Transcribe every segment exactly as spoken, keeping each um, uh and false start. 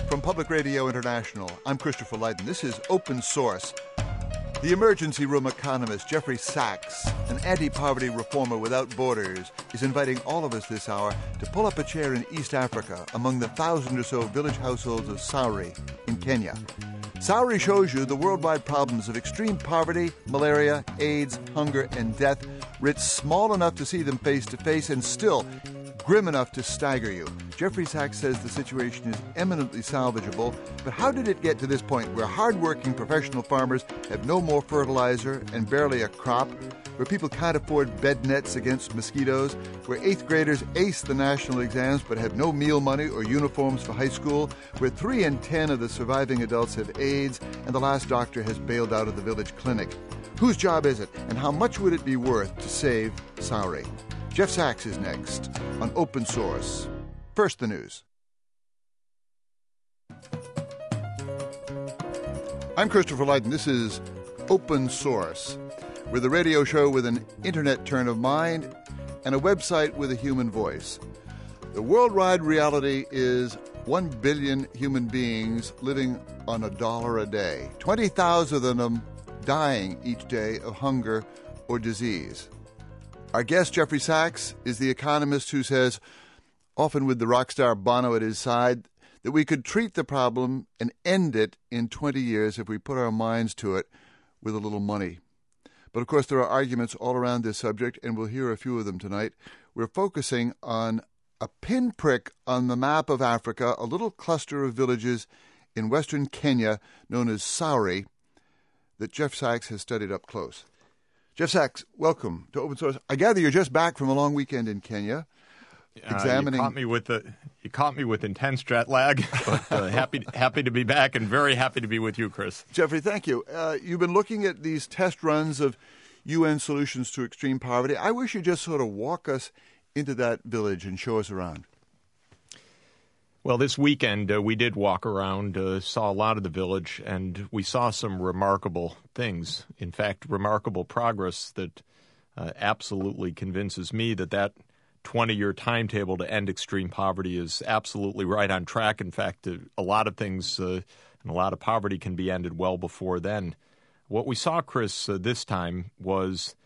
From Public Radio International, I'm Christopher Lydon. This is Open Source. The emergency room economist Jeffrey Sachs, an anti-poverty reformer without borders, is inviting all of us this hour to pull up a chair in East Africa among the thousand or so village households of Sauri in Kenya. Sauri shows you the worldwide problems of extreme poverty, malaria, AIDS, hunger, and death, writ small enough to see them face to face and still grim enough to stagger you. Jeffrey Sachs says the situation is eminently salvageable, but how did it get to this point where hard-working professional farmers have no more fertilizer and barely a crop, where people can't afford bed nets against mosquitoes, where eighth graders ace the national exams but have no meal money or uniforms for high school, where three in ten of the surviving adults have AIDS and the last doctor has bailed out of the village clinic? Whose job is it, and how much would it be worth to save Sauri? Jeff Sachs is next on Open Source. First, the news. I'm Christopher Lydon. This is Open Source. We're the radio show with an internet turn of mind and a website with a human voice. The worldwide reality is one billion human beings living on a dollar a day, twenty thousand of them dying each day of hunger or disease. Our guest, Jeffrey Sachs, is the economist who says, often with the rock star Bono at his side, that we could treat the problem and end it in twenty years if we put our minds to it with a little money. But of course, there are arguments all around this subject, and we'll hear a few of them tonight. We're focusing on a pinprick on the map of Africa, a little cluster of villages in western Kenya known as Sauri that Jeff Sachs has studied up close. Jeff Sachs, welcome to Open Source. I gather you're just back from a long weekend in Kenya, examining. Uh, you caught me with the, you caught me with intense jet lag, but uh, happy happy to be back and very happy to be with you, Chris. Jeffrey, thank you. Uh, you've been looking at these test runs of U N solutions to extreme poverty. I wish you'd just sort of walk us into that village and show us around. Well, this weekend uh, we did walk around, uh, saw a lot of the village, and we saw some remarkable things. In fact, remarkable progress that uh, absolutely convinces me that that twenty-year timetable to end extreme poverty is absolutely right on track. In fact, uh, a lot of things uh, and a lot of poverty can be ended well before then. What we saw, Chris, uh, this time was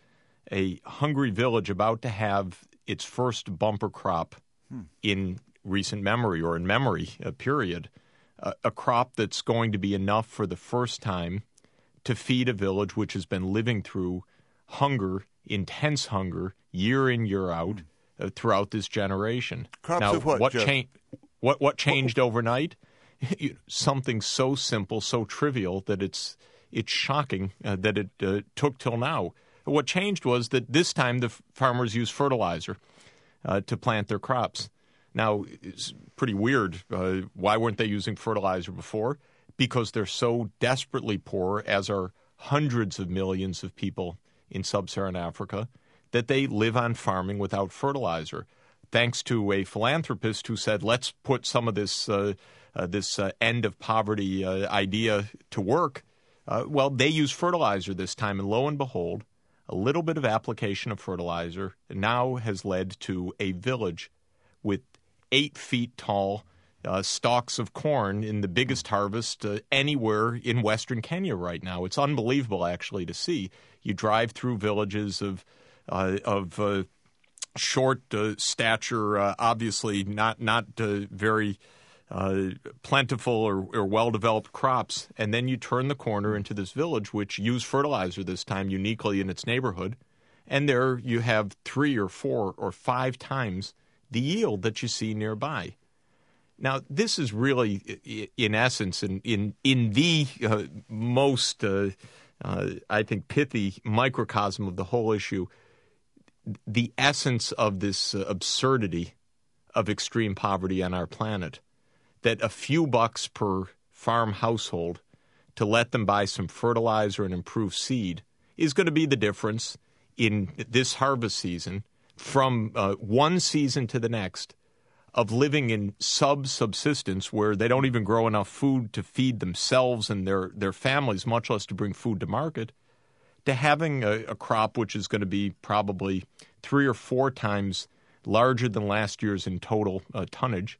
a hungry village about to have its first bumper crop hmm. in recent memory or in memory uh, period, uh, a crop that's going to be enough for the first time to feed a village which has been living through hunger, intense hunger, year in, year out uh, throughout this generation. Crops now, of what, what, Jeff? cha- what, what changed what? overnight? Something so simple, so trivial that it's it's shocking uh, that it uh, took till now. What changed was that this time the f- farmers used fertilizer uh, to plant their crops. Now, it's pretty weird. Uh, why weren't they using fertilizer before? Because they're so desperately poor, as are hundreds of millions of people in sub-Saharan Africa, that they live on farming without fertilizer. Thanks to a philanthropist who said, let's put some of this uh, uh, this uh, end of poverty uh, idea to work. Uh, well, they use fertilizer this time, and lo and behold, a little bit of application of fertilizer now has led to a village with eight feet tall uh, stalks of corn in the biggest harvest uh, anywhere in western Kenya right now. It's unbelievable, actually, to see. You drive through villages of uh, of uh, short uh, stature, uh, obviously not not uh, very uh, plentiful or, or well-developed crops, and then you turn the corner into this village, which used fertilizer this time uniquely in its neighborhood, and there you have three or four or five times the yield that you see nearby. Now, this is really, in essence, in in, in the uh, most, uh, uh, I think, pithy microcosm of the whole issue, the essence of this uh, absurdity of extreme poverty on our planet, that a few bucks per farm household to let them buy some fertilizer and improved seed is going to be the difference in this harvest season from uh, one season to the next of living in sub-subsistence where they don't even grow enough food to feed themselves and their, their families, much less to bring food to market, to having a, a crop which is going to be probably three or four times larger than last year's in total uh, tonnage,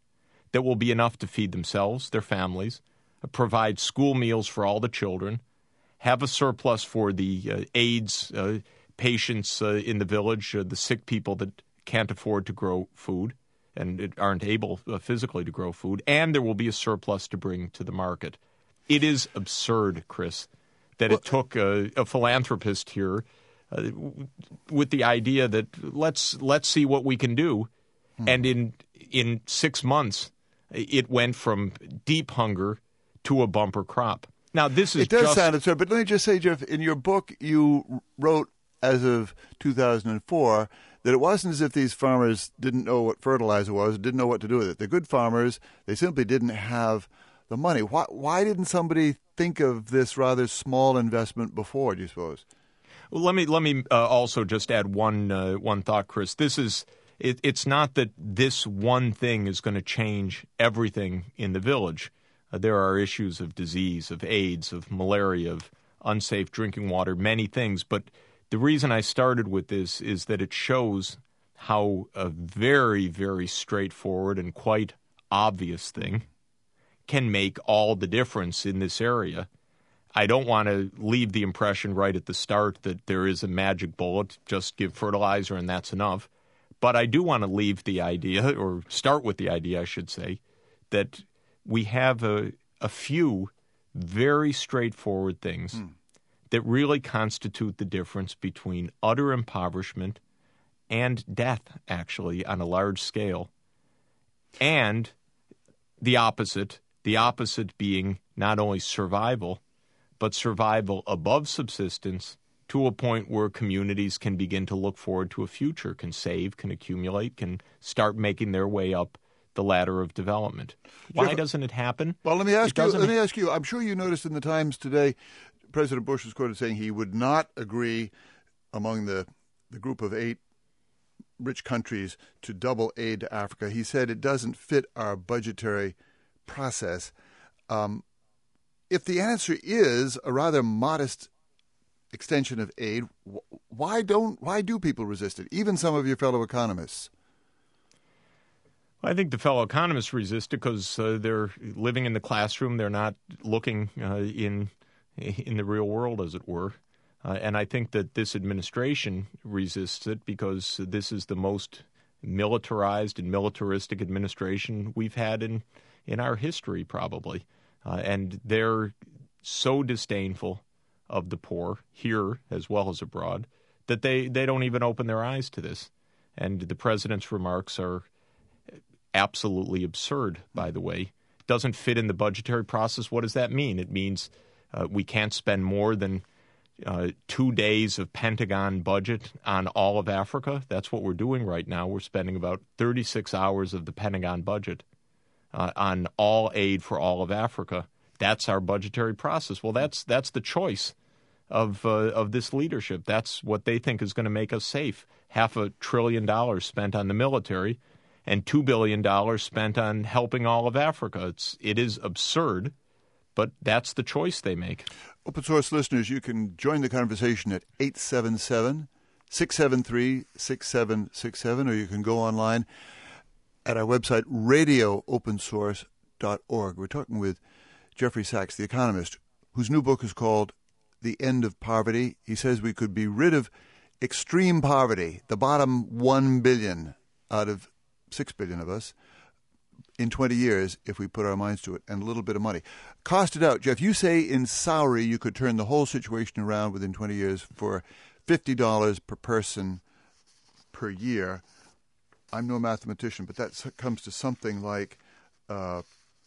that will be enough to feed themselves, their families, uh, provide school meals for all the children, have a surplus for the uh, AIDS uh, patients uh, in the village, uh, the sick people that can't afford to grow food and aren't able uh, physically to grow food, and there will be a surplus to bring to the market. It is absurd, Chris, that it took a, a philanthropist here uh, with the idea that let's let's see what we can do, hmm. and in in six months it went from deep hunger to a bumper crop. Now this is it does just, sound absurd, but let me just say, Jeff, in your book you wrote as of two thousand four that it wasn't as if these farmers didn't know what fertilizer was, didn't know what to do with it. They're good farmers. They simply didn't have the money. Why, why didn't somebody think of this rather small investment before, do you suppose? Well, let me let me uh, also just add one uh, one thought, Chris. This is it, it's not that this one thing is going to change everything in the village. Uh, there are issues of disease, of AIDS, of malaria, of unsafe drinking water, many things. But the reason I started with this is that it shows how a very, very straightforward and quite obvious thing can make all the difference in this area. I don't want to leave the impression right at the start that there is a magic bullet, just give fertilizer and that's enough. But I do want to leave the idea, or start with the idea, I should say, that we have a, a few very straightforward things mm. that really constitute the difference between utter impoverishment and death, actually, on a large scale, and the opposite, the opposite being not only survival, but survival above subsistence to a point where communities can begin to look forward to a future, can save, can accumulate, can start making their way up the ladder of development. Why Jeff, doesn't it happen? Well, let me ask it you. Let me ask you. I'm sure you noticed in the Times today, President Bush was quoted saying he would not agree among the the group of eight rich countries to double aid to Africa. He said it doesn't fit our budgetary process. Um, if the answer is a rather modest extension of aid, why don't why do people resist it? Even some of your fellow economists. I think the fellow economists resist it because uh, they're living in the classroom. They're not looking uh, in in the real world, as it were. Uh, and I think that this administration resists it because this is the most militarized and militaristic administration we've had in, in our history, probably. Uh, and they're so disdainful of the poor, here as well as abroad, that they, they don't even open their eyes to this. And the president's remarks are absolutely absurd, by the way. It doesn't fit in the budgetary process. What does that mean? It means uh, we can't spend more than uh, two days of Pentagon budget on all of Africa. That's what we're doing right now. We're spending about thirty-six hours of the Pentagon budget uh, on all aid for all of Africa. That's our budgetary process. Well, that's that's the choice of uh, of this leadership. That's what they think is going to make us safe. Half a trillion dollars spent on the military and two billion dollars spent on helping all of Africa. It's, it is absurd, but that's the choice they make. Open Source listeners, you can join the conversation at eight seven seven, six seven three, six seven six seven, or you can go online at our website, radio open source dot org. We're talking with Jeffrey Sachs, the economist, whose new book is called The End of Poverty. He says we could be rid of extreme poverty, the bottom one billion out of six billion of us, in twenty years if we put our minds to it, and a little bit of money. Cost it out. Jeff, you say in Sauri you could turn the whole situation around within twenty years for fifty dollars per person per year. I'm no mathematician, but that comes to something like uh,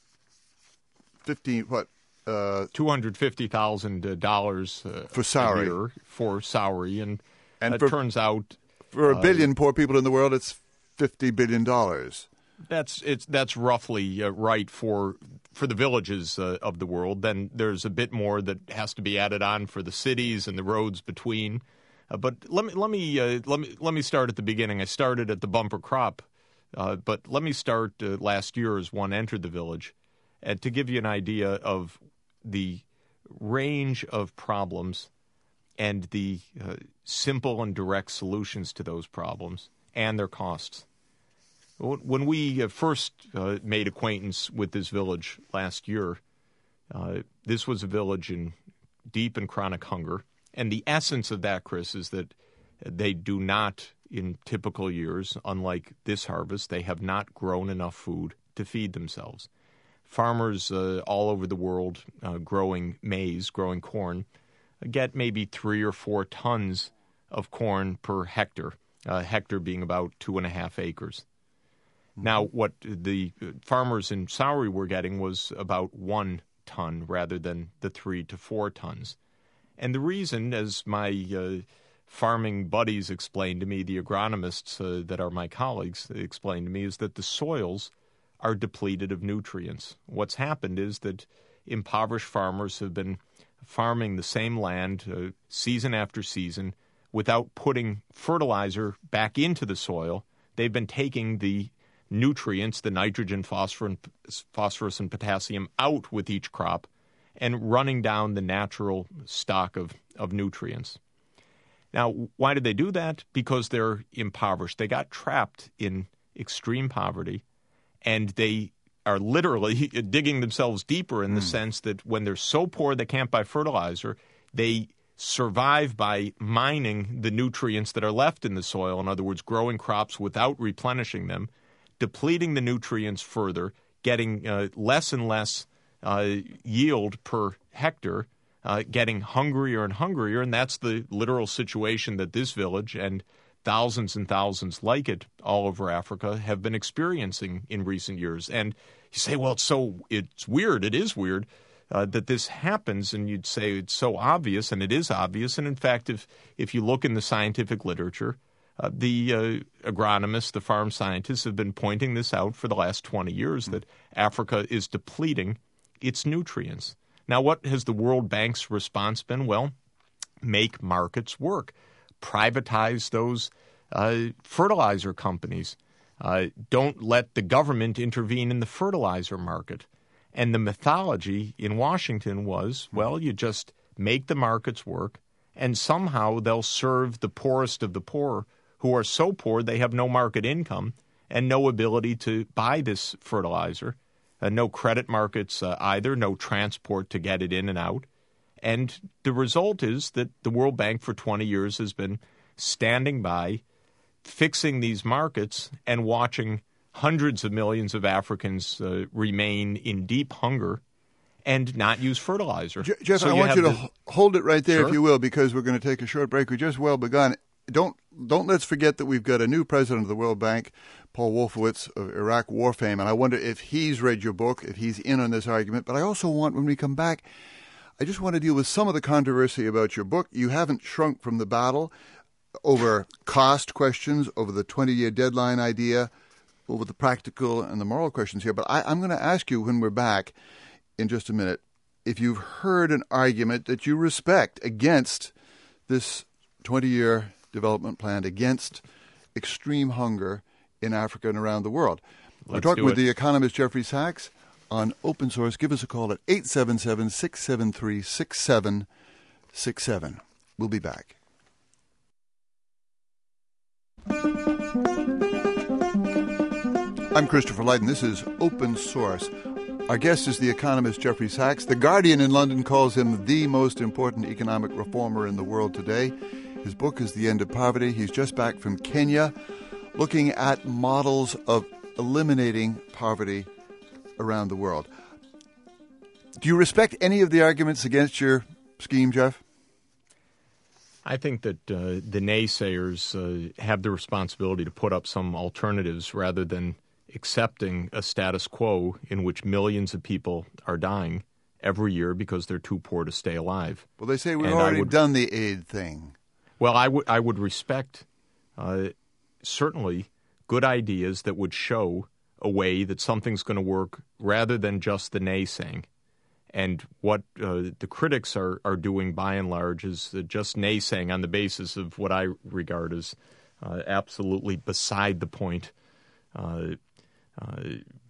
fifteen, what? Uh, two hundred fifty thousand dollars uh, for Sauri. A year for Sauri, and, and it for, turns out for a billion uh, poor people in the world, it's fifty billion dollars. That's it's that's roughly uh, right for for the villages uh, of the world. Then there's a bit more that has to be added on for the cities and the roads between. Uh, but let me let me uh, let me let me start at the beginning. I started at the bumper crop, uh, but let me start uh, last year as one entered the village, and to give you an idea of the range of problems and the uh, simple and direct solutions to those problems and their costs. When we uh, first uh, made acquaintance with this village last year, uh, this was a village in deep and chronic hunger. And the essence of that, Chris, is that they do not, in typical years, unlike this harvest, they have not grown enough food to feed themselves. Farmers uh, all over the world uh, growing maize, growing corn, get maybe three or four tons of corn per hectare, a hectare being about two and a half acres. Mm-hmm. Now, what the farmers in Sowry were getting was about one ton rather than the three to four tons. And the reason, as my uh, farming buddies explained to me, the agronomists uh, that are my colleagues explained to me, is that the soils are depleted of nutrients. What's happened is that impoverished farmers have been farming the same land uh, season after season without putting fertilizer back into the soil. They've been taking the nutrients, the nitrogen, phosphorus, phosphorus and potassium out with each crop and running down the natural stock of, of nutrients. Now, why did they do that? Because they're impoverished. They got trapped in extreme poverty, and they are literally digging themselves deeper in the mm. sense that when they're so poor they can't buy fertilizer, they survive by mining the nutrients that are left in the soil. In other words, growing crops without replenishing them, depleting the nutrients further, getting uh, less and less uh, yield per hectare, uh, getting hungrier and hungrier. And that's the literal situation that this village and thousands and thousands like it all over Africa have been experiencing in recent years. And you say, well, it's so it's weird. It is weird uh, that this happens. And you'd say it's so obvious, and it is obvious. And in fact, if if you look in the scientific literature, uh, the uh, agronomists, the farm scientists have been pointing this out for the last twenty years, that Africa is depleting its nutrients. Now, what has the World Bank's response been? Well, make markets work. Privatize those uh, fertilizer companies. Uh, don't let the government intervene in the fertilizer market. And the mythology in Washington was, well, you just make the markets work, and somehow they'll serve the poorest of the poor, who are so poor they have no market income and no ability to buy this fertilizer, uh, no credit markets uh, either, no transport to get it in and out. And the result is that the World Bank for twenty years has been standing by, fixing these markets and watching hundreds of millions of Africans uh, remain in deep hunger and not use fertilizer. Je- Jeff, so I you want you to the... hold it right there, Sure. if you will, because we're going to take a short break. We just well begun. Don't don't let's forget that we've got a new president of the World Bank, Paul Wolfowitz of Iraq War Fame, and I wonder if he's read your book, if he's in on this argument. But I also want, when we come back, I just want to deal with some of the controversy about your book. You haven't shrunk from the battle over cost questions, over the twenty-year deadline idea, over the practical and the moral questions here. But I, I'm going to ask you when we're back in just a minute if you've heard an argument that you respect against this twenty-year development plan, against extreme hunger in Africa and around the world. Let's We're talking do with it. the economist Jeffrey Sachs on Open Source. Give us a call at eight seven seven, six seven three, six seven six seven. We'll be back. I'm Christopher Lydon. This is Open Source. Our guest is the economist Jeffrey Sachs. The Guardian in London calls him the most important economic reformer in the world today. His book is The End of Poverty. He's just back from Kenya, looking at models of eliminating poverty around the world. Do you respect any of the arguments against your scheme, Jeff? I think that uh, the naysayers uh, have the responsibility to put up some alternatives rather than accepting a status quo in which millions of people are dying every year because they're too poor to stay alive. Well, they say we've And I already would- done the aid thing. Well, I would I would respect uh, certainly good ideas that would show a way that something's going to work rather than just the naysaying. And what uh, the critics are, are doing by and large is uh, just naysaying on the basis of what I regard as uh, absolutely beside the point uh, uh,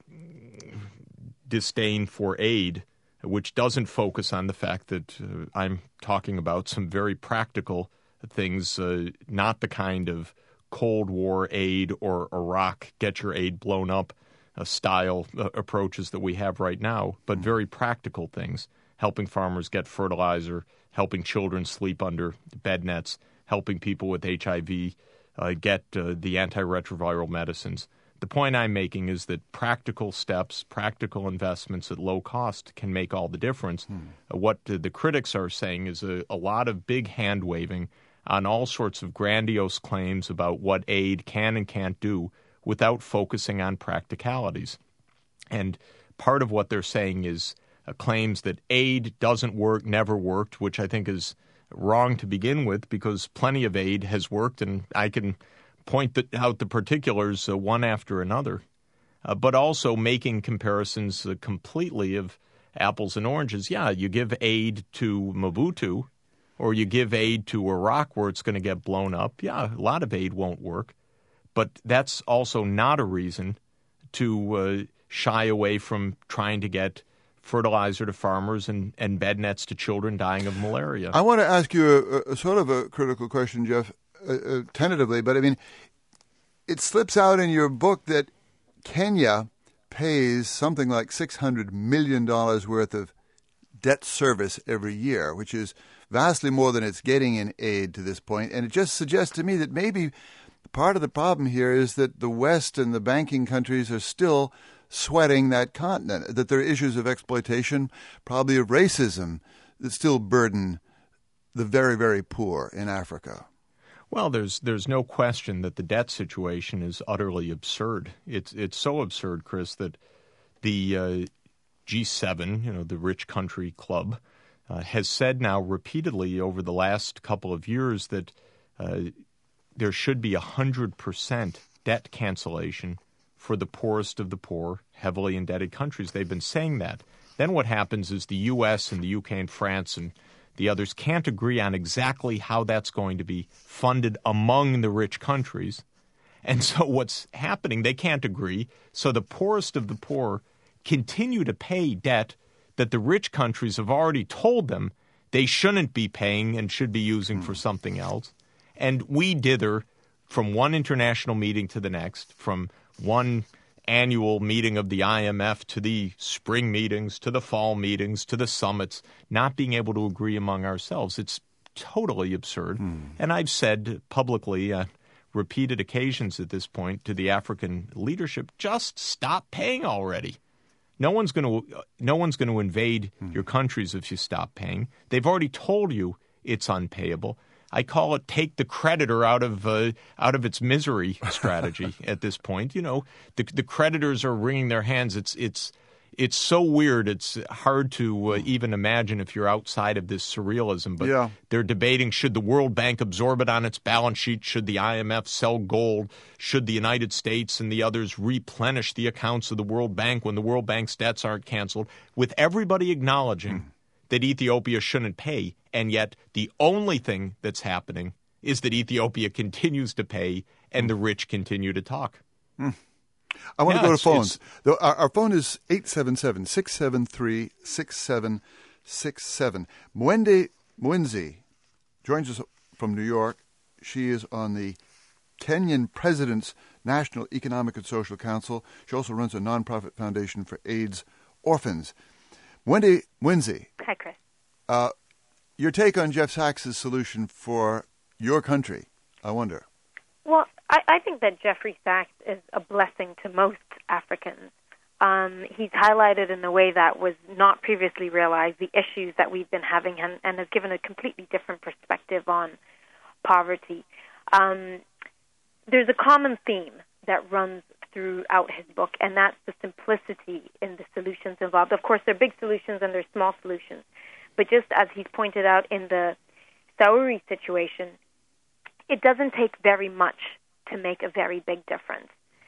disdain for aid, which doesn't focus on the fact that uh, I'm talking about some very practical things, uh, not the kind of Cold War aid or Iraq, get your aid blown up uh, style uh, approaches that we have right now, but very practical things, helping farmers get fertilizer, helping children sleep under bed nets, helping people with H I V uh, get uh, the antiretroviral medicines. The point I'm making is that practical steps, practical investments at low cost can make all the difference. Hmm. Uh, what uh, the critics are saying is a, a lot of big hand-waving on all sorts of grandiose claims about what aid can and can't do without focusing on practicalities. And part of what they're saying is uh, claims that aid doesn't work, never worked, which I think is wrong to begin with because plenty of aid has worked, and I can point the, out the particulars uh, one after another, uh, but also making comparisons uh, completely of apples and oranges. Yeah, you give aid to Mobutu or you give aid to Iraq where it's going to get blown up. Yeah, a lot of aid won't work, but that's also not a reason to uh, shy away from trying to get fertilizer to farmers and, and bed nets to children dying of malaria. I want to ask you a, a sort of a critical question, Jeff. Uh, uh, tentatively, but I mean, it slips out in your book that Kenya pays something like six hundred million dollars worth of debt service every year, which is vastly more than it's getting in aid to this point. And it just suggests to me that maybe part of the problem here is that the West and the banking countries are still sweating that continent, that there are issues of exploitation, probably of racism, that still burden the very, very poor in Africa. Well, there's there's no question that the debt situation is utterly absurd. It's it's so absurd, Chris, that the uh, G seven, you know, the rich country club, uh, has said now repeatedly over the last couple of years that uh, there should be one hundred percent debt cancellation for the poorest of the poor, heavily indebted countries. They've been saying that. Then what happens is the U S and the U K and France and the others can't agree on exactly how that's going to be funded among the rich countries. And so what's happening, they can't agree. So the poorest of the poor continue to pay debt that the rich countries have already told them they shouldn't be paying and should be using for something else. And we dither from one international meeting to the next, from one annual meeting of the I M F to the spring meetings, to the fall meetings, to the summits, not being able to agree among ourselves. It's totally absurd. Hmm. And I've said publicly on repeated occasions at this point to the African leadership, just stop paying already. No one's going to no one's going to invade hmm. your countries if you stop paying. They've already told you it's unpayable. I call it take the creditor out of uh, out of its misery strategy at this point. You know, the the creditors are wringing their hands. It's it's it's so weird. It's hard to uh, even imagine if you're outside of this surrealism. But yeah. They're debating, should the World Bank absorb it on its balance sheet? Should the I M F sell gold? Should the United States and the others replenish the accounts of the World Bank when the World Bank's debts aren't canceled? With everybody acknowledging mm. that Ethiopia shouldn't pay. And yet the only thing that's happening is that Ethiopia continues to pay and the rich continue to talk. Mm. I want yeah, to go to phones. The, our, our phone is eight seven seven, six seven three, six seven six seven. Mwende Mwinzi joins us from New York. She is on the Kenyan President's National Economic and Social Council. She also runs a nonprofit foundation for AIDS orphans. Mwende Mwinzi. Hi, Chris. Uh, your take on Jeff Sachs' solution for your country, I wonder. Well, I, I think that Jeffrey Sachs is a blessing to most Africans. Um, he's highlighted in a way that was not previously realized the issues that we've been having and, and has given a completely different perspective on poverty. Um, there's a common theme that runs throughout his book, and that's the simplicity in the solutions involved. Of course, there are big solutions and there are small solutions. But just as he's pointed out in the Sauri situation, it doesn't take very much to make a very big difference.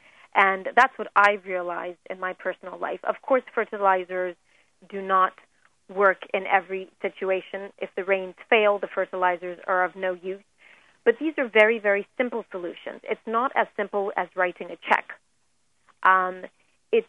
And that's what I've realized in my personal life. Of course, fertilizers do not work in every situation. If the rains fail, the fertilizers are of no use. But these are very, very simple solutions. It's not as simple as writing a check. Um, it's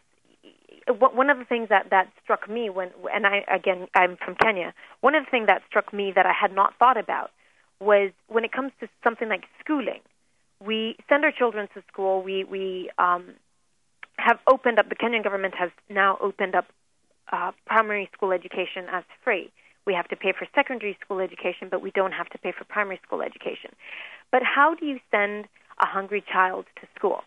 one of the things that, that struck me when, and I again, I'm from Kenya, one of the things that struck me that I had not thought about was when it comes to something like schooling, we send our children to school. We we um, have opened up. The Kenyan government has now opened up uh, primary school education as free. We have to pay for secondary school education, but we don't have to pay for primary school education. But how do you send a hungry child to school?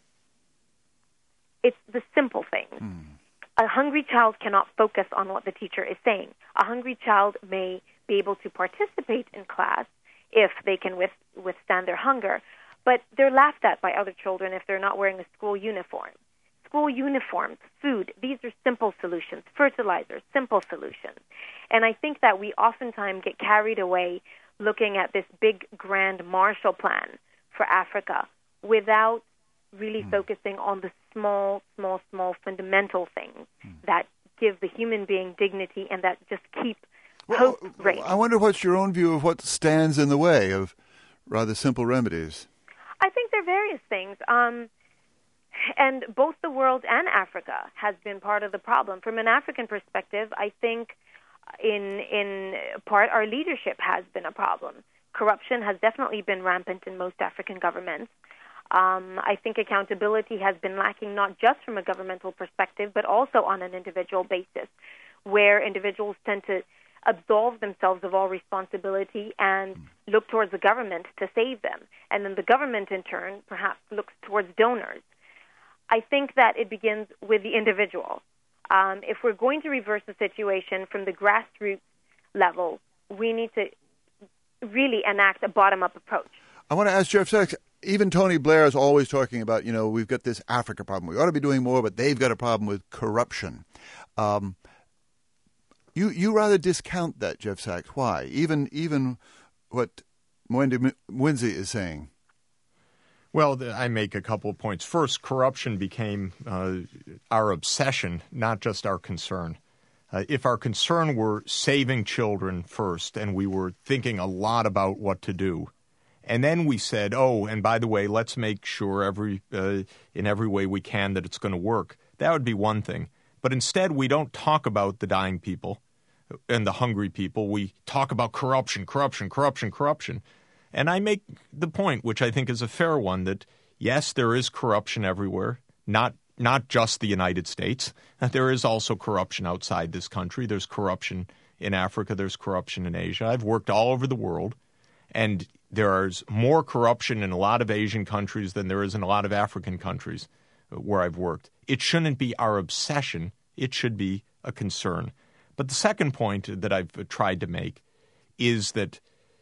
It's the simple things. Mm. A hungry child cannot focus on what the teacher is saying. A hungry child may be able to participate in class if they can with, withstand their hunger, but they're laughed at by other children if they're not wearing a school uniform. School uniforms, food, these are simple solutions. Fertilizers, simple solutions. And I think that we oftentimes get carried away looking at this big, grand Marshall Plan for Africa without really mm. focusing on the small, small, small fundamental things mm. that give the human being dignity and that just keep well, hope reigning. I wonder what's your own view of what stands in the way of rather simple remedies? I think there are various things. Um, and both the world and Africa has been part of the problem. From an African perspective, I think in in part our leadership has been a problem. Corruption has definitely been rampant in most African governments. Um, I think accountability has been lacking not just from a governmental perspective, but also on an individual basis, where individuals tend to absolve themselves of all responsibility and look towards the government to save them. And then the government, in turn, perhaps looks towards donors. I think that it begins with the individual. Um, if we're going to reverse the situation from the grassroots level, we need to really enact a bottom-up approach. I want to ask Jeff Sachs, even Tony Blair is always talking about, you know, we've got this Africa problem. We ought to be doing more, but they've got a problem with corruption. Um, you you rather discount that, Jeff Sachs. Why? Even even what Mwendi Mwinzi is saying. Well, I make a couple of points. First, corruption became uh, our obsession, not just our concern. Uh, if our concern were saving children first and we were thinking a lot about what to do, and then we said, oh, and by the way, let's make sure every uh, in every way we can that it's going to work, that would be one thing. But instead, we don't talk about the dying people and the hungry people. We talk about corruption, corruption, corruption, corruption. And I make the point, which I think is a fair one, that yes, there is corruption everywhere, not not just the United States. There is also corruption outside this country. There's corruption in Africa. There's corruption in Asia. I've worked all over the world, and there's more corruption in a lot of Asian countries than there is in a lot of African countries where I've worked. It shouldn't be our obsession. It should be a concern. But the second point that I've tried to make is that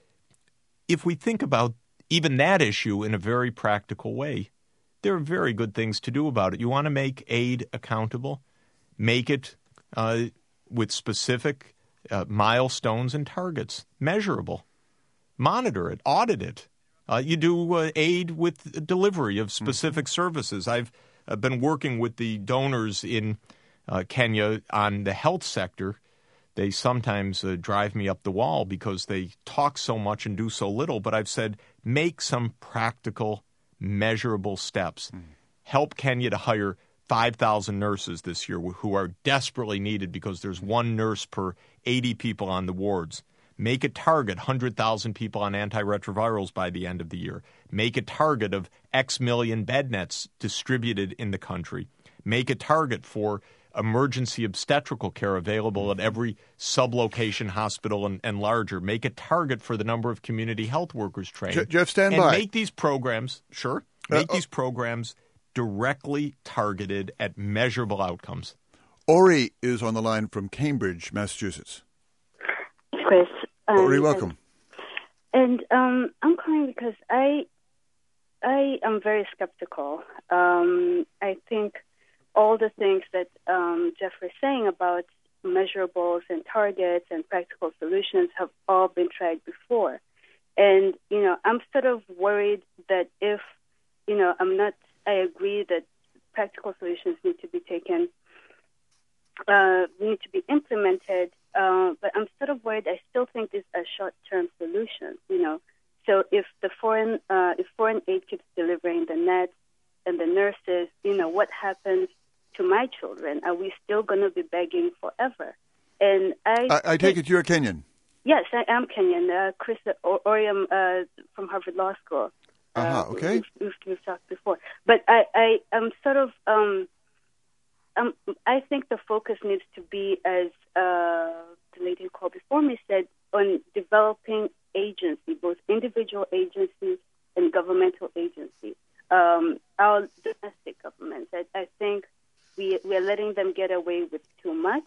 if we think about even that issue in a very practical way, there are very good things to do about it. You want to make aid accountable, make it uh, with specific uh, milestones and targets, measurable. Monitor it, audit it. Uh, you do uh, aid with delivery of specific mm-hmm. services. I've uh, been working with the donors in uh, Kenya on the health sector. They sometimes uh, drive me up the wall because they talk so much and do so little. But I've said, make some practical, measurable steps. Mm. Help Kenya to hire five thousand nurses this year who are desperately needed because there's one nurse per eighty people on the wards. Make a target, one hundred thousand people on antiretrovirals by the end of the year. Make a target of X million bed nets distributed in the country. Make a target for emergency obstetrical care available at every sublocation hospital and, and larger. Make a target for the number of community health workers trained. Je- Jeff, stand and by. make these programs, sure, make uh, these programs directly targeted at measurable outcomes. Ori is on the line from Cambridge, Massachusetts. Chris. Um, Ori, welcome. And, and um, I'm calling because I, I am very skeptical. Um, I think all the things that um, Jeff was saying about measurables and targets and practical solutions have all been tried before. And, you know, I'm sort of worried that if, you know, I'm not, I agree that practical solutions need to be taken, uh, need to be implemented, uh, but I'm sort of worried. I still think these are short-term solutions, you know. So if the foreign, uh, if foreign aid keeps delivering the nets and the nurses, you know, what happens to my children? Are we still going to be begging forever? And I, I, I take it you're Kenyan. Yes, I am Kenyan. Uh, Chris Oriam uh, from Harvard Law School. Uh-huh, uh, okay. We've, we've, we've talked before. But I, I am sort of, um, um, I think the focus needs to be, as uh, the lady who called before me said, on developing agency, both individual agencies and governmental agencies. Um, our domestic governments, I, I think we, we are letting them get away with too much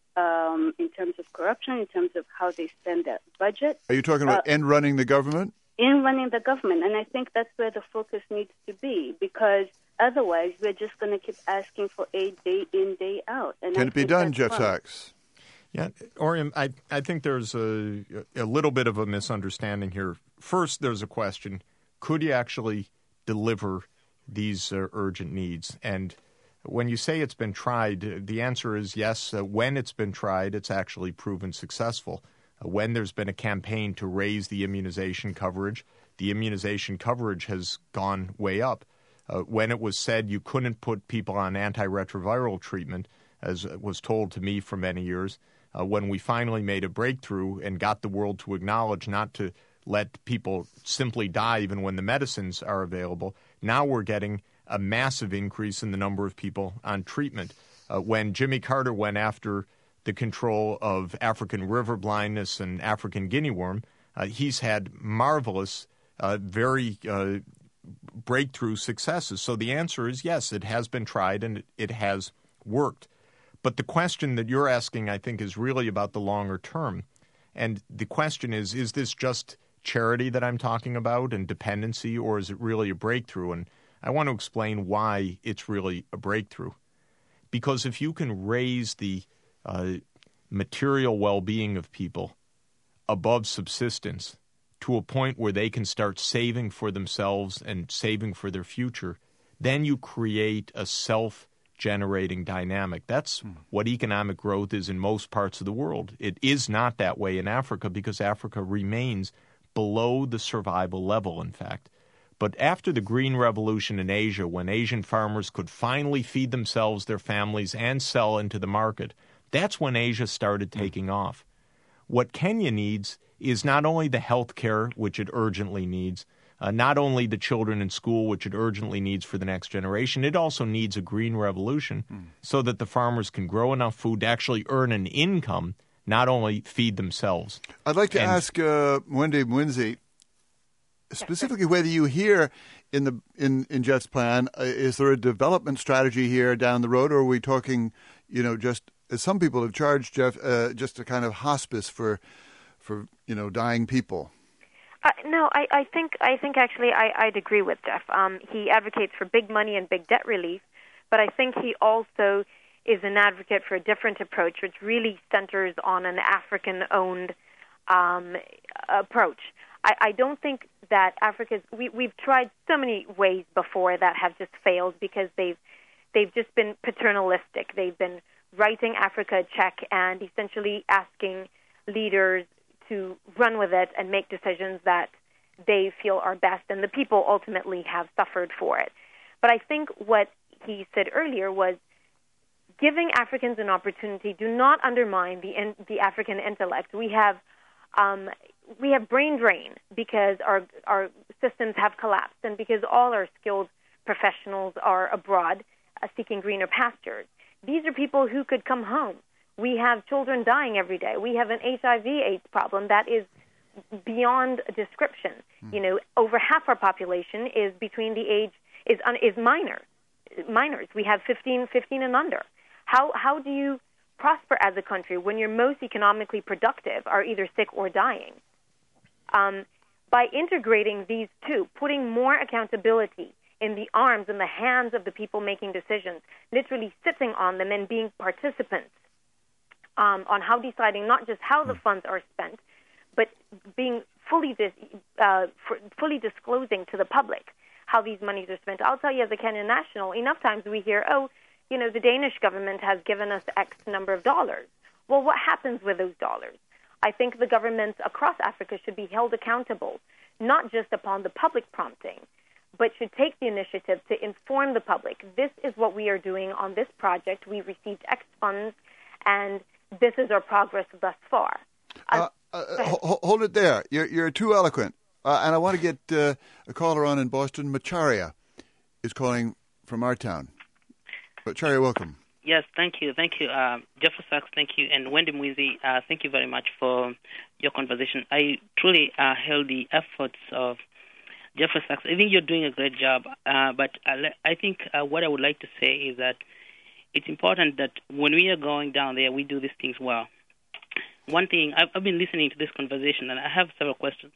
um, in terms of corruption, in terms of how they spend their budget. Are you talking about Uh, end running the government? in running the government. And I think that's where the focus needs to be, because otherwise we're just going to keep asking for aid day in, day out. And Can I it be think done, that's Jeff wrong. Sachs? Yeah, Orion, I, I think there's a, a little bit of a misunderstanding here. First, there's a question, could you actually deliver these uh, urgent needs? And when you say it's been tried, the answer is yes. Uh, when it's been tried, it's actually proven successful. Uh, when there's been a campaign to raise the immunization coverage, the immunization coverage has gone way up. Uh, when it was said you couldn't put people on antiretroviral treatment, as was told to me for many years, uh, when we finally made a breakthrough and got the world to acknowledge not to let people simply die even when the medicines are available, now we're getting a massive increase in the number of people on treatment. Uh, when Jimmy Carter went after the control of African river blindness and African guinea worm, uh, he's had marvelous, uh, very uh, breakthrough successes. So the answer is yes, it has been tried and it, it has worked. But the question that you're asking, I think, is really about the longer term. And the question is, is this just charity that I'm talking about and dependency, or is it really a breakthrough? And I want to explain why it's really a breakthrough. Because if you can raise the uh, material well-being of people above subsistence to a point where they can start saving for themselves and saving for their future, then you create a self-generating dynamic. That's hmm. what economic growth is in most parts of the world. It is not that way in Africa because Africa remains below the survival level, in fact. But after the Green Revolution in Asia, when Asian farmers could finally feed themselves, their families, and sell into the market, that's when Asia started taking mm. off. What Kenya needs is not only the health care, which it urgently needs, uh, not only the children in school, which it urgently needs for the next generation, it also needs a green revolution mm. so that the farmers can grow enough food to actually earn an income, not only feed themselves. I'd like to and, ask uh, Mwende Mwinzi, specifically whether you hear in the in, in Jeff's plan, uh, is there a development strategy here down the road, or are we talking, you know, just as some people have charged Jeff, uh, just a kind of hospice for, for you know, dying people? Uh, no, I, I think I think actually I, I'd agree with Jeff. Um, he advocates for big money and big debt relief, but I think he also is an advocate for a different approach, which really centers on an African-owned um, approach. I, I don't think that Africa's we, we've tried so many ways before that have just failed because they've they've just been paternalistic. They've been writing Africa a check and essentially asking leaders to run with it and make decisions that they feel are best, and the people ultimately have suffered for it. But I think what he said earlier was giving Africans an opportunity. Do not undermine the in, the African intellect. We have um, we have brain drain because our our systems have collapsed, and because all our skilled professionals are abroad uh, seeking greener pastures. These are people who could come home. We have children dying every day. We have an H I V/AIDS problem that is beyond description. Mm. You know, over half our population is between the age is un, is minor minors. We have fifteen, fifteen and under. How how do you prosper as a country when your most economically productive are either sick or dying? Um, by integrating these two, putting more accountability in the arms and the hands of the people making decisions, literally sitting on them and being participants um, on how deciding not just how the funds are spent, but being fully dis- uh, for, fully disclosing to the public how these monies are spent. I'll tell you, as a Kenyan national, enough times we hear, oh, you know, the Danish government has given us X number of dollars. Well, what happens with those dollars? I think the governments across Africa should be held accountable, not just upon the public prompting, but should take the initiative to inform the public. This is what we are doing on this project. We received X funds, and this is our progress thus far. Uh, uh, hold it there. You're, you're too eloquent. Uh, and I want to get uh, a caller on in Boston. Macharia is calling from our town. Macharia, welcome. Yes, thank you. Thank you. Uh, Jeffrey Sachs, thank you. And Wendy Mwizi, uh, thank you very much for your conversation. I truly uh, hail the efforts of Jeffrey Sachs. I think you're doing a great job. Uh, but I think uh, what I would like to say is that it's important that when we are going down there, we do these things well. One thing, I've, I've been listening to this conversation, and I have several questions.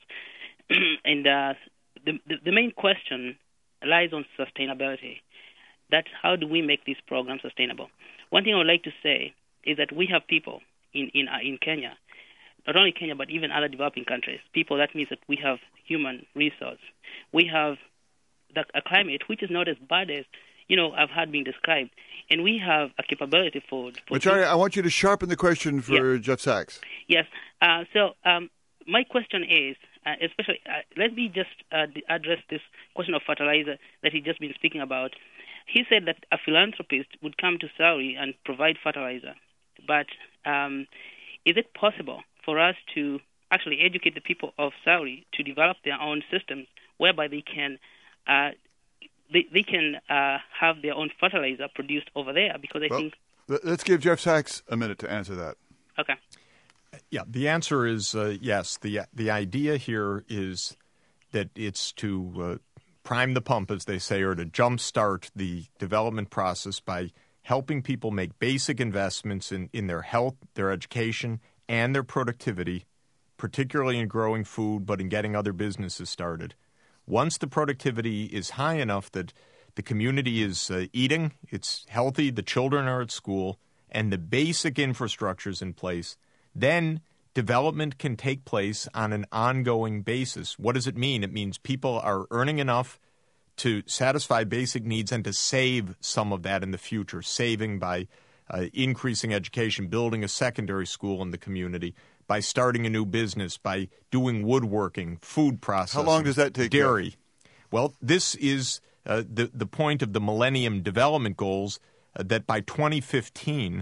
and uh, the, the the main question lies on sustainability. That's how do we make these programs sustainable? One thing I would like to say is that we have people in in uh, in Kenya, not only Kenya but even other developing countries. People, that means that we have human resource. We have the, a climate which is not as bad as you know I've had being described, and we have a capability for. for Macharia, I want you to sharpen the question for yes. Jeff Sachs. Yes. Uh, so um, my question is. Uh, especially, uh, let me just uh, address this question of fertilizer that he's just been speaking about. He said that a philanthropist would come to Sauri and provide fertilizer. But um, is it possible for us to actually educate the people of Sauri to develop their own systems whereby they can uh, they, they can uh, have their own fertilizer produced over there? Because I well, think... Let's give Jeff Sachs a minute to answer that. Okay. Yeah, the answer is uh, yes. The the idea here is that it's to uh, prime the pump, as they say, or to jumpstart the development process by helping people make basic investments in, in their health, their education, and their productivity, particularly in growing food, but in getting other businesses started. Once the productivity is high enough that the community is uh, eating, it's healthy, the children are at school, and the basic infrastructure is in place, then development can take place on an ongoing basis. What does it mean? It means people are earning enough to satisfy basic needs and to save some of that in the future, saving by uh, increasing education, building a secondary school in the community, by starting a new business, by doing woodworking, food processing. How long does that take? Dairy. Care? Well, this is uh, the, the point of the Millennium Development Goals uh, that by twenty fifteen,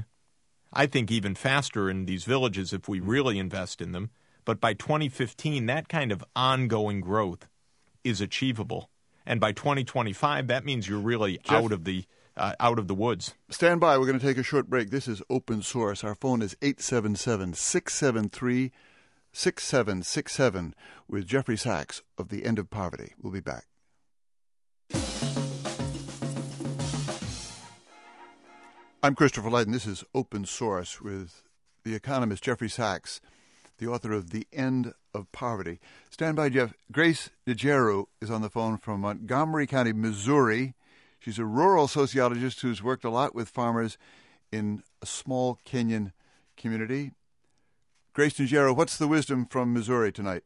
I think even faster in these villages if we really invest in them. But by twenty fifteen, that kind of ongoing growth is achievable. And by twenty twenty-five, that means you're really Jeff, out of the uh, out of the woods. Stand by. We're going to take a short break. This is Open Source. Our phone is eight seven seven, six seven three, six seven six seven with Jeffrey Sachs of The End of Poverty. We'll be back. I'm Christopher Lydon. This is Open Source with the economist Jeffrey Sachs, the author of The End of Poverty. Stand by, Jeff. Grace Njeru is on the phone from Montgomery County, Missouri. She's a rural sociologist who's worked a lot with farmers in a small Kenyan community. Grace Njeru, what's the wisdom from Missouri tonight?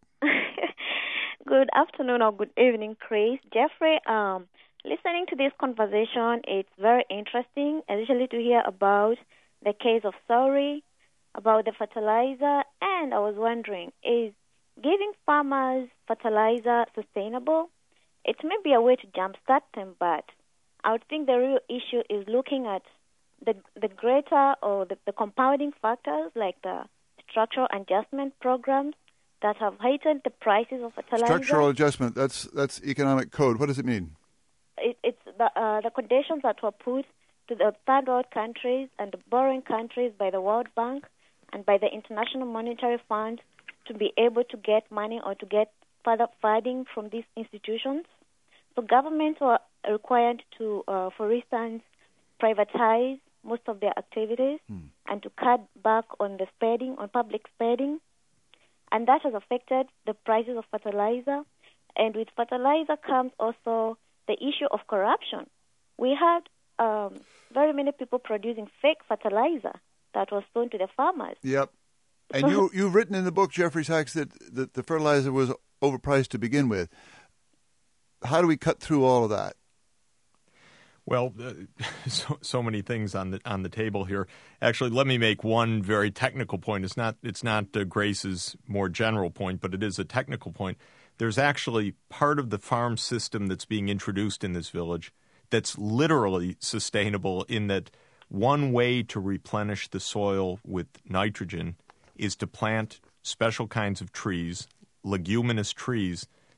Good afternoon or good evening, Chris. Jeffrey, um, listening to this conversation, it's very interesting, especially to hear about the case of Sauri, about the fertilizer, and I was wondering, is giving farmers fertilizer sustainable? It may be a way to jumpstart them, but I would think the real issue is looking at the the greater or the, the compounding factors like the structural adjustment programs that have heightened the prices of fertilizer. Structural adjustment, that's that's economic code. What does it mean? It, it's the uh, the conditions that were put to the third world countries and the borrowing countries by the World Bank and by the International Monetary Fund to be able to get money or to get further funding from these institutions. So governments were required to, uh, for instance, privatize most of their activities hmm. and to cut back on the spending, on public spending. And that has affected the prices of fertilizer. And with fertilizer comes also the issue of corruption. We had um, very many people producing fake fertilizer that was sold to the farmers. Yep. And so, you, you've written in the book, Jeffrey Sachs, that, that the fertilizer was overpriced to begin with. How do we cut through all of that? Well, uh, so, so many things on the on the table here. Actually, let me make one very technical point. It's not it's not uh, Grace's more general point, but it is a technical point. There's actually part of the farm system that's being introduced in this village that's literally sustainable in that one way to replenish the soil with nitrogen is to plant special kinds of trees, leguminous trees,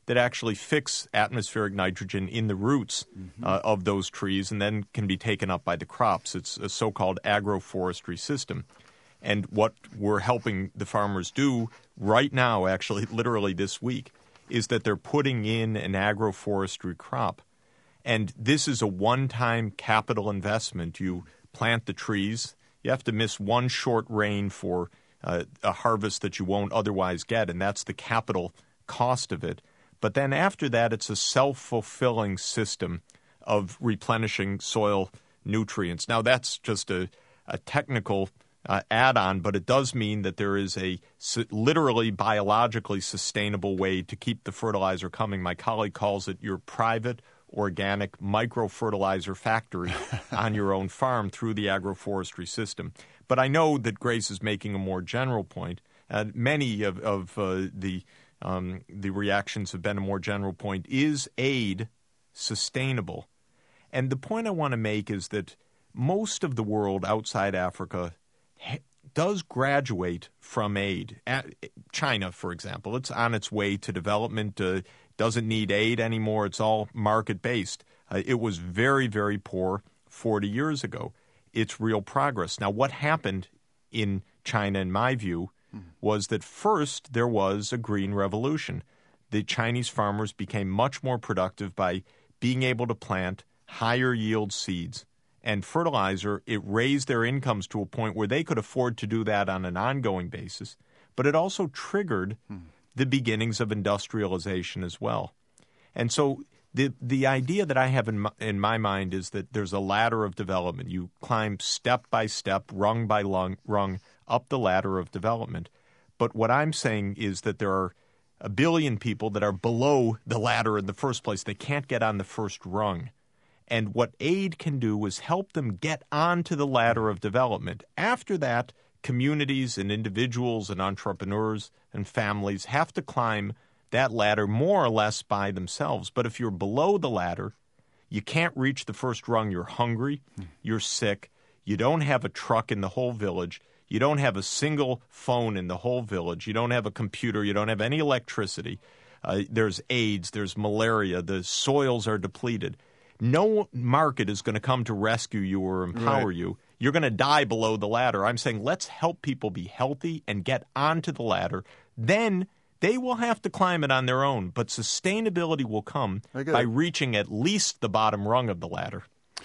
that actually fix atmospheric nitrogen in the roots mm-hmm. uh, of those trees and then can be taken up by the crops. It's a so-called agroforestry system. And what we're helping the farmers do right now, actually literally this week, is that they're putting in an agroforestry crop. And this is a one-time capital investment. You plant the trees. You have to miss one short rain for uh, a harvest that you won't otherwise get, and that's the capital cost of it. But then after that, it's a self-fulfilling system of replenishing soil nutrients. Now, that's just a, a technical uh, add-on, but it does mean that there is a su- literally biologically sustainable way to keep the fertilizer coming. My colleague calls it your private organic micro-fertilizer factory on your own farm through the agroforestry system. But I know that Grace is making a more general point. Uh, many of, of uh, the um, the reactions have been a more general point. Is aid sustainable? And the point I want to make is that most of the world outside Africa ha- does graduate from aid. At China, for example, it's on its way to development, uh, doesn't need aid anymore. It's all market-based. Uh, it was very, very poor forty years ago. It's real progress. Now, what happened in China, in my view, was that first there was a green revolution. The Chinese farmers became much more productive by being able to plant higher yield seeds and fertilizer. It raised their incomes to a point where they could afford to do that on an ongoing basis. But it also triggered hmm. the beginnings of industrialization as well. And so the the idea that I have in my, in my mind is that there's a ladder of development. You climb step by step, rung by rung, rung up the ladder of development. But what I'm saying is that there are a billion people that are below the ladder in the first place. They can't get on the first rung. And what aid can do is help them get onto the ladder of development. After that, communities and individuals and entrepreneurs and families have to climb that ladder more or less by themselves. But if you're below the ladder, you can't reach the first rung. You're hungry, you're sick, you don't have a truck in the whole village, you don't have a single phone in the whole village, you don't have a computer, you don't have any electricity. Uh, there's AIDS, there's malaria, the soils are depleted. No market is going to come to rescue you or empower right. you. You're going to die below the ladder. I'm saying let's help people be healthy and get onto the ladder. Then they will have to climb it on their own, but sustainability will come by reaching at least the bottom rung of the ladder.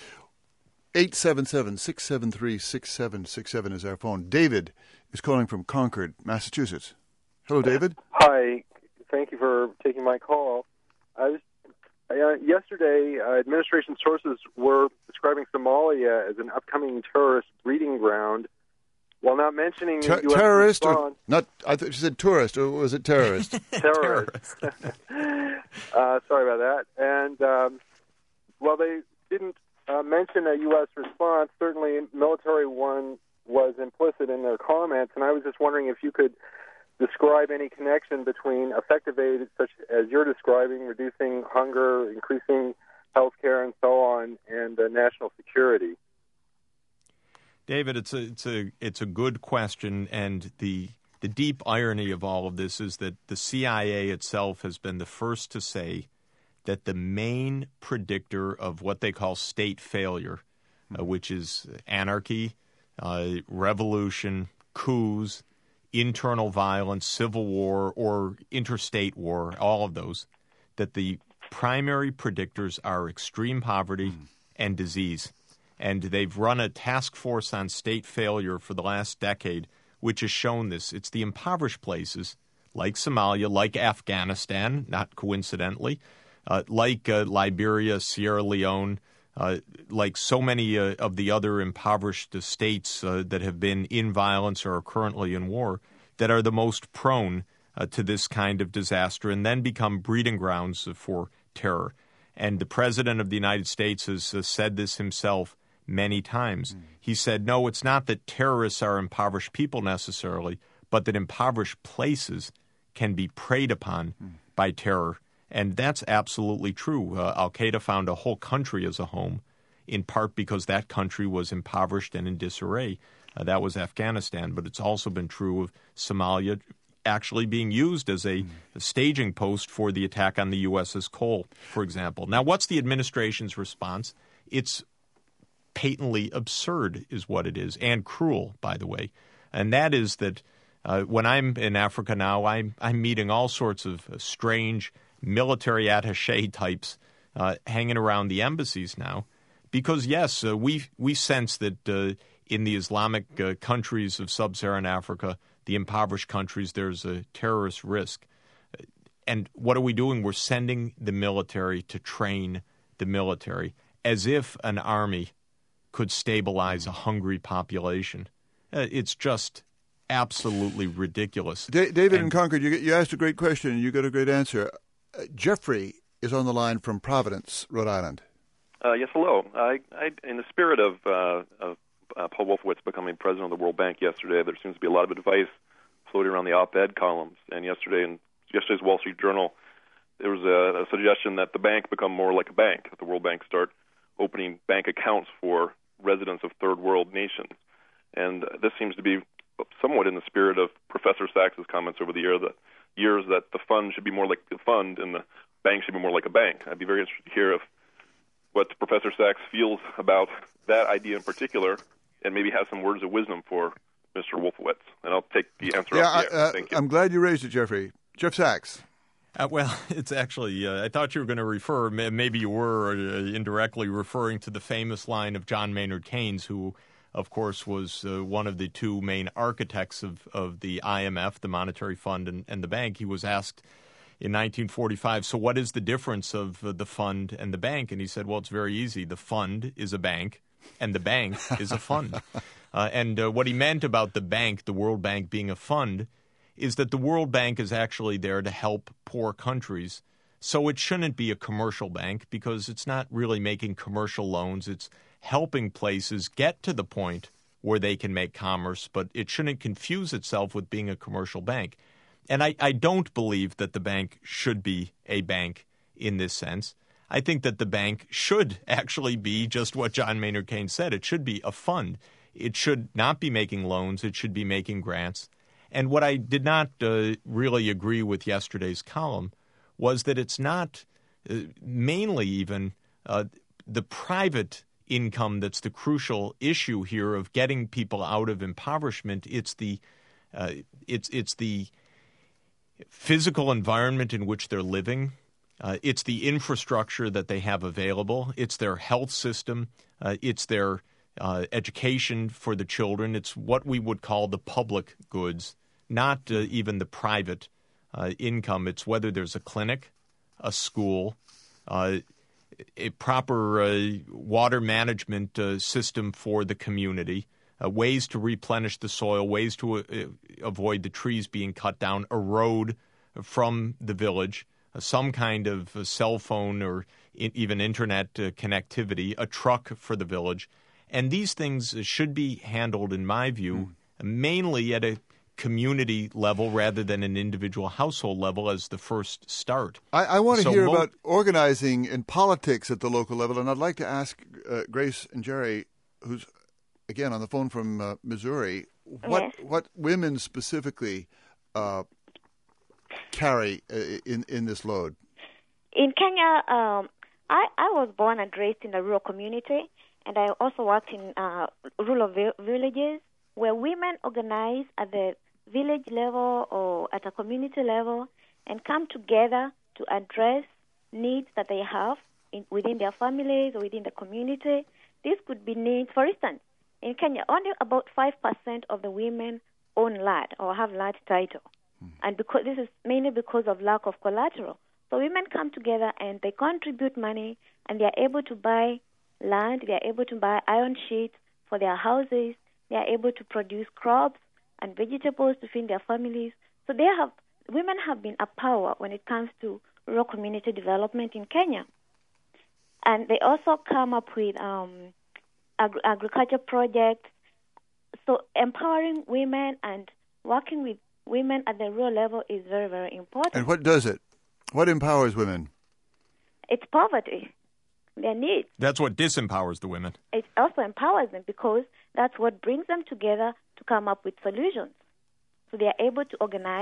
eight seven seven, six seven three, six seven six seven is our phone. David is calling from Concord, Massachusetts. Hello, David. Hi. Thank you for taking my call. I was Uh, yesterday, uh, administration sources were describing Somalia as an upcoming terrorist breeding ground, while not mentioning Ter- U S terrorist response. or not? I thought you said tourist, or was it terrorist? Terrorist. uh, sorry about that. And um, while they didn't uh, mention a U S response, certainly military one was implicit in their comments. And I was just wondering if you could describe any connection between effective aid, such as you're describing, reducing hunger, increasing health care, and so on, and uh, national security. David, it's a it's a it's a good question, and the the deep irony of all of this is that the C I A itself has been the first to say that the main predictor of what they call state failure, mm-hmm. uh, which is anarchy, uh, revolution, coups, internal violence, civil war, or interstate war, all of those, that the primary predictors are extreme poverty mm. and disease. And they've run a task force on state failure for the last decade, which has shown this. It's the impoverished places, like Somalia, like Afghanistan, not coincidentally, uh, like uh, Liberia, Sierra Leone, Uh, like so many uh, of the other impoverished uh, states uh, that have been in violence or are currently in war, that are the most prone uh, to this kind of disaster and then become breeding grounds for terror. And the President of the United States has uh, said this himself many times. Mm. He said, no, it's not that terrorists are impoverished people necessarily, but that impoverished places can be preyed upon mm. by terror. And that's absolutely true. Uh, Al-Qaeda found a whole country as a home, in part because that country was impoverished and in disarray. Uh, that was Afghanistan, but it's also been true of Somalia, actually being used as a, a staging post for the attack on the U S S Cole, for example. Now, what's the administration's response? It's patently absurd is what it is, and cruel, by the way. And that is that uh, when I'm in Africa now, I'm, I'm meeting all sorts of uh, strange military attaché types uh, hanging around the embassies now. Because, yes, uh, we we sense that uh, in the Islamic uh, countries of sub-Saharan Africa, the impoverished countries, there's a terrorist risk. And what are we doing? We're sending the military to train the military as if an army could stabilize a hungry population. Uh, it's just absolutely ridiculous. Da- David and, in Concord, you, you asked a great question, and you got a great answer. Uh, Jeffrey is on the line from Providence, Rhode Island. Uh, yes, hello. I, I, in the spirit of, uh, of uh, Paul Wolfowitz becoming president of the World Bank yesterday, there seems to be a lot of advice floating around the op-ed columns. And yesterday, in yesterday's Wall Street Journal, there was a, a suggestion that the bank become more like a bank, that the World Bank start opening bank accounts for residents of third world nations. And uh, this seems to be somewhat in the spirit of Professor Sachs's comments over the year, the years that the fund should be more like the fund and the bank should be more like a bank. I'd be very interested to hear if what Professor Sachs feels about that idea in particular, and maybe has some words of wisdom for Mister Wolfowitz. And I'll take the answer yeah, off the air. Uh, Thank you. I'm glad you raised it, Jeffrey. Jeff Sachs. Uh, well, it's actually, uh, I thought you were going to refer, maybe you were uh, indirectly referring to the famous line of John Maynard Keynes, who, of course, was uh, one of the two main architects of, of the I M F, the Monetary Fund, and, and the bank. He was asked in nineteen forty-five, so what is the difference of uh, the fund and the bank? And he said, well, it's very easy. The fund is a bank, and the bank is a fund. Uh, and uh, what he meant about the bank, the World Bank being a fund, is that the World Bank is actually there to help poor countries. So it shouldn't be a commercial bank because it's not really making commercial loans. It's helping places get to the point where they can make commerce, but it shouldn't confuse itself with being a commercial bank. And I, I don't believe that the bank should be a bank in this sense. I think that the bank should actually be just what John Maynard Keynes said. It should be a fund. It should not be making loans. It should be making grants. And what I did not uh, really agree with yesterday's column was that it's not uh, mainly even uh, the private income that's the crucial issue here of getting people out of impoverishment. It's the uh, it's it's the physical environment in which they're living. Uh, it's the infrastructure that they have available. It's their health system. Uh, it's their uh, education for the children. It's what we would call the public goods, not uh, even the private uh, income. It's whether there's a clinic, a school, uh, a proper uh, water management uh, system for the community, uh, ways to replenish the soil, ways to uh, avoid the trees being cut down, a road from the village, uh, some kind of uh, cell phone or in, even internet uh, connectivity, a truck for the village. And these things should be handled, in my view, mm. mainly at a community level rather than an individual household level as the first start. I, I want to so hear mo- about organizing in politics at the local level, and I'd like to ask uh, Grace and Jerry, who's, again, on the phone from uh, Missouri, what Yes. what women specifically uh, carry uh, in, in this load? In Kenya, um, I, I was born and raised in a rural community, and I also worked in uh, rural vi- villages where women organize at the village level or at a community level and come together to address needs that they have in, within their families or within the community. This could be needs, for instance, in Kenya, only about five percent of the women own land or have land title. Mm-hmm. And because this is mainly because of lack of collateral. So women come together and they contribute money and they are able to buy land, they are able to buy iron sheets for their houses, they are able to produce crops and vegetables to feed their families. So they have women have been a power when it comes to rural community development in Kenya. And they also come up with um, ag- agriculture projects. So empowering women and working with women at the rural level is very, very important. And what does it? What empowers women? It's poverty, their needs. That's what disempowers the women. It also empowers them because that's what brings them together to come up with solutions. So they are able to organize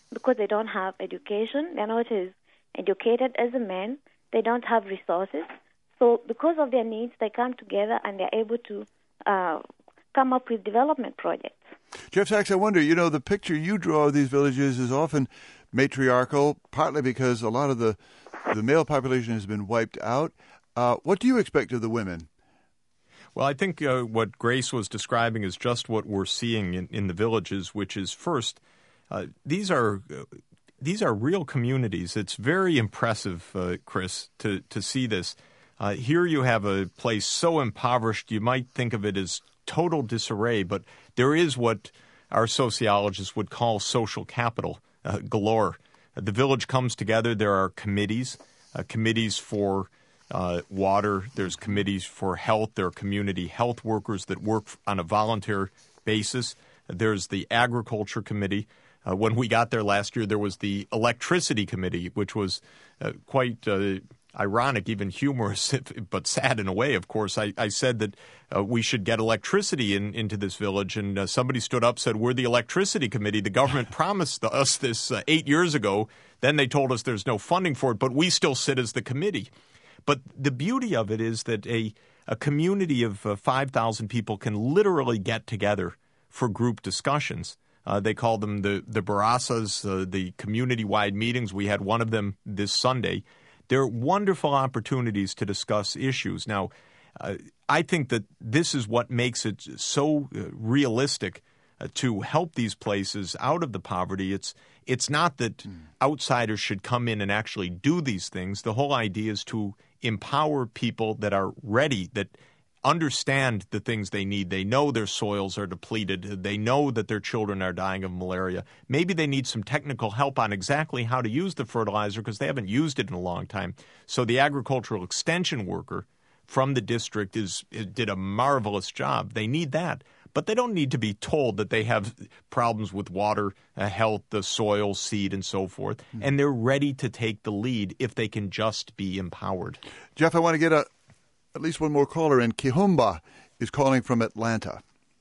because they don't have education. They're not as educated as the men. They don't have resources. So because of their needs, they come together and they're able to uh, come up with development projects. Jeff Sachs, I wonder, you know, the picture you draw of these villages is often matriarchal, partly because a lot of the, the male population has been wiped out. Uh, what do you expect of the women? Well, I think uh, what Grace was describing is just what we're seeing in, in the villages, which is first, uh, these are uh, these are real communities. It's very impressive, uh, Chris, to, to see this. Uh, here you have a place so impoverished, you might think of it as total disarray, but there is what our sociologists would call social capital uh, galore. Uh, the village comes together. There are committees, uh, committees for Uh, water, there's committees for health, there are community health workers that work on a volunteer basis. There's the agriculture committee. Uh, when we got there last year, there was the electricity committee, which was uh, quite uh, ironic, even humorous, but sad in a way, of course. I, I said that uh, we should get electricity in, into this village, and uh, somebody stood up and said, we're the electricity committee. The government promised us this uh, eight years ago. Then they told us there's no funding for it, but we still sit as the committee. But the beauty of it is that a, a community of uh, five thousand people can literally get together for group discussions. Uh, they call them the, the barasas, uh, the community-wide meetings. We had one of them this Sunday. They're wonderful opportunities to discuss issues. Now, uh, I think that this is what makes it so uh, realistic uh, to help these places out of the poverty. It's It's not that mm. outsiders should come in and actually do these things. The whole idea is to empower people that are ready, that understand the things they need. They know their soils are depleted. They know that their children are dying of malaria. Maybe they need some technical help on exactly how to use the fertilizer because they haven't used it in a long time. So the agricultural extension worker from the district is, did a marvelous job. They need that. But they don't need to be told that they have problems with water, uh, health, the soil, seed, and so forth. Mm-hmm. And they're ready to take the lead if they can just be empowered. Jeff, I want to get a, at least one more caller in. Kihumba is calling from Atlanta.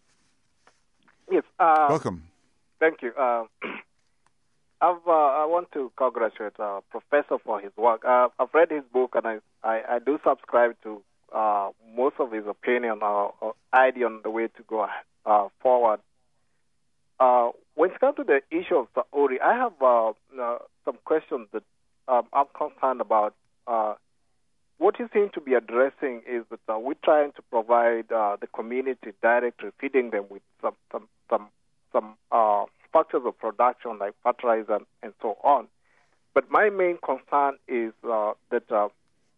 Yes. Uh, Welcome. Thank you. Uh, I've, uh, I want to congratulate uh, Professor for his work. Uh, I've read his book, and I, I, I do subscribe to Uh, most of his opinion or, or idea on the way to go uh, forward. Uh, when it comes to the issue of Sauri, I have uh, uh, some questions that um, I'm concerned about. Uh, what you seem to be addressing is that uh, we're trying to provide uh, the community directly, feeding them with some some some, some uh, factors of production like fertilizer and, and so on. But my main concern is uh, that, uh,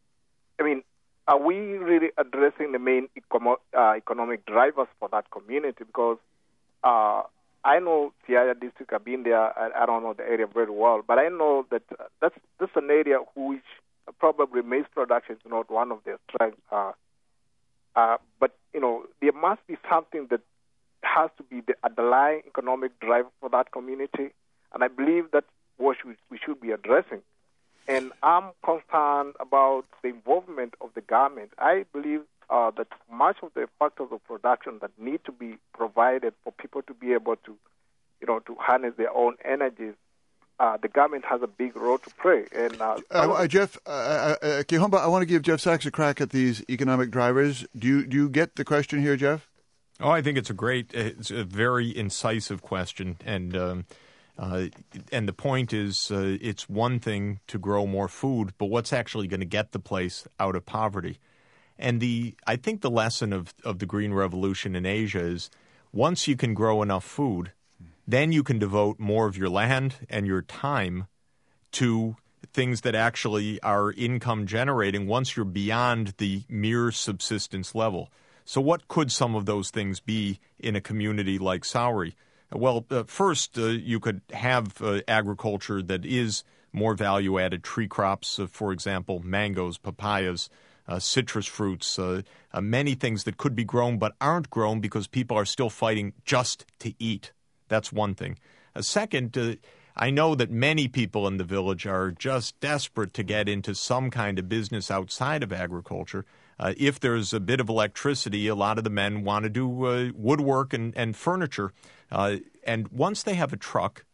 I mean, are we really addressing the main econo- uh, economic drivers for that community? Because uh, I know Siaya district, I've been there, I, I don't know the area very well, but I know that uh, that's, that's an area which probably maize production is not one of their strengths. Uh, uh, but, you know, there must be something that has to be the underlying economic driver for that community, and I believe that's what we, we should be addressing. And I'm concerned about the involvement of the government. I believe uh, that much of the factors of production that need to be provided for people to be able to, you know, to harness their own energies, uh, the government has a big role to play. And uh, uh, uh, Jeff, uh, uh, Kihumba, I want to give Jeff Sachs a crack at these economic drivers. Do you do you get the question here, Jeff? Oh, I think it's a great, it's a very incisive question, and. Um, Uh, and the point is, uh, it's one thing to grow more food, but what's actually going to get the place out of poverty? And the I think the lesson of, of the Green Revolution in Asia is once you can grow enough food, then you can devote more of your land and your time to things that actually are income generating once you're beyond the mere subsistence level. So what could some of those things be in a community like Sauri? Well, uh, first, uh, you could have uh, agriculture that is more value-added, tree crops, uh, for example, mangoes, papayas, uh, citrus fruits, uh, uh, many things that could be grown but aren't grown because people are still fighting just to eat. That's one thing. Uh, second, uh, I know that many people in the village are just desperate to get into some kind of business outside of agriculture. Uh, if there's a bit of electricity, a lot of the men want to do uh, woodwork and, and furniture. Uh, and once they have a truck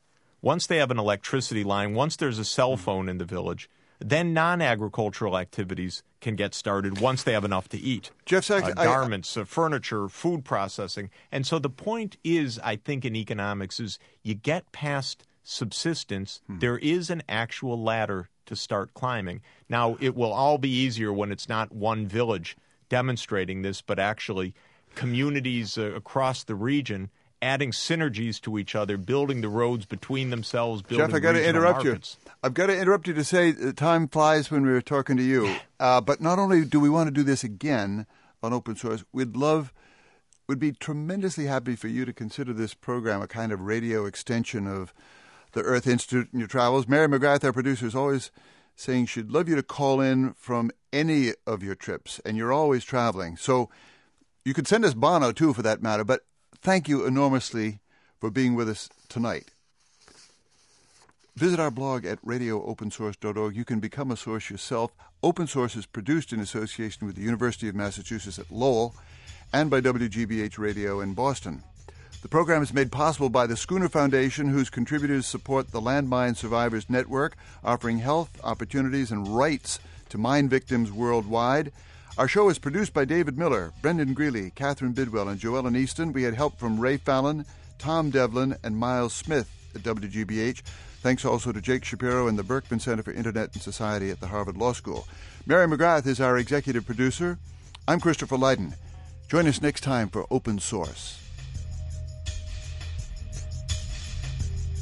once they have an electricity line, once there's a cell phone in the village, then non-agricultural activities can get started once they have enough to eat. Jeff Sachs, uh, garments, I, uh, furniture, food processing. And so the point is, I think, in economics is you get past subsistence, hmm. there is an actual ladder to start climbing. Now, it will all be easier when it's not one village demonstrating this, but actually communities uh, across the region adding synergies to each other, building the roads between themselves, building Jeff, I got to interrupt markets. you. I've got to interrupt you to say uh, time flies when we were talking to you. Uh, but not only do we want to do this again on Open Source, we'd love, would be tremendously happy for you to consider this program a kind of radio extension of the Earth Institute in your travels. Mary McGrath, our producer, is always saying she'd love you to call in from any of your trips, and you're always traveling. So you could send us Bono, too, for that matter, but thank you enormously for being with us tonight. Visit our blog at radio open source dot org. You can become a source yourself. Open Source is produced in association with the University of Massachusetts at Lowell and by W G B H Radio in Boston. The program is made possible by the Schooner Foundation, whose contributors support the Landmine Survivors Network, offering health, opportunities, and rights to mine victims worldwide. Our show is produced by David Miller, Brendan Greeley, Catherine Bidwell, and Joellen Easton. We had help from Ray Fallon, Tom Devlin, and Miles Smith at W G B H. Thanks also to Jake Shapiro and the Berkman Center for Internet and Society at the Harvard Law School. Mary McGrath is our executive producer. I'm Christopher Lydon. Join us next time for Open Source.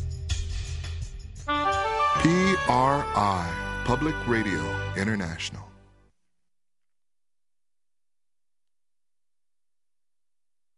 P R I, Public Radio International.